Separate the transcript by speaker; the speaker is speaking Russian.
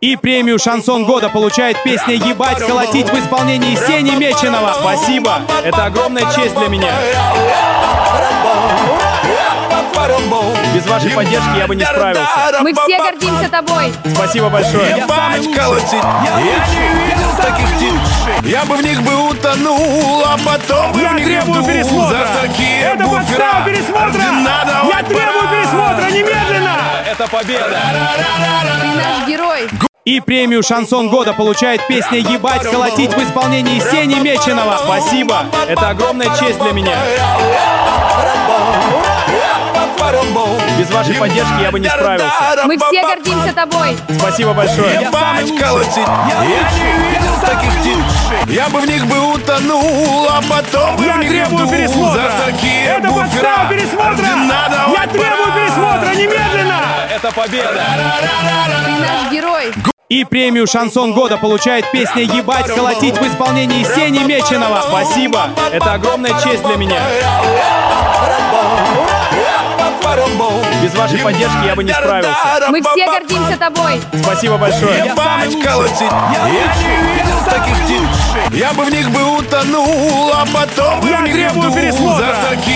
Speaker 1: И премию «Шансон года» получает песня «Ебать, колотить» в исполнении Сени Меченого. Спасибо, это огромная честь для меня. Без вашей поддержки я бы не справился.
Speaker 2: Мы все гордимся тобой.
Speaker 1: Спасибо большое.
Speaker 3: Ебать, колотить, я не видел таких тип. Я бы в них бы утонул, а потом бы в них
Speaker 1: требую
Speaker 3: вдул.
Speaker 1: пересмотра.
Speaker 3: За такие
Speaker 1: Это
Speaker 3: буфера
Speaker 1: подстава пересмотра.
Speaker 3: ордена
Speaker 1: Я
Speaker 3: давать
Speaker 1: требую
Speaker 3: пора.
Speaker 1: пересмотра немедленно. Это победа.
Speaker 2: Ты наш герой.
Speaker 1: И премию «Шансон года» получает песня «Ебать, колотить» в исполнении Сени Меченого. Спасибо, это огромная честь для меня. Без вашей поддержки я бы не справился.
Speaker 2: Мы все гордимся тобой.
Speaker 1: Спасибо большое.
Speaker 3: Ебать, колотить, я не видел таких тип. Я бы в них бы утонул, а потом бы в них
Speaker 1: требую
Speaker 3: вдул.
Speaker 1: пересмотра.
Speaker 3: За такие
Speaker 1: Это
Speaker 3: буфера
Speaker 1: подстава пересмотра.
Speaker 3: ордена давать
Speaker 1: Я требую
Speaker 3: пора.
Speaker 1: пересмотра немедленно. Это победа.
Speaker 2: Ты наш герой.
Speaker 1: И премию «Шансон года» получает песня «Ебать, колотить» в исполнении Сени Меченого. Спасибо, это огромная честь для меня. Без вашей поддержки я бы не справился.
Speaker 2: Мы все гордимся тобой.
Speaker 1: Спасибо большое.
Speaker 3: Ебать, колотить, я не видел таких тип. Я бы в них бы утонул, а потом бы в них
Speaker 1: требую
Speaker 3: вдул.
Speaker 1: пересмотра.
Speaker 3: За такие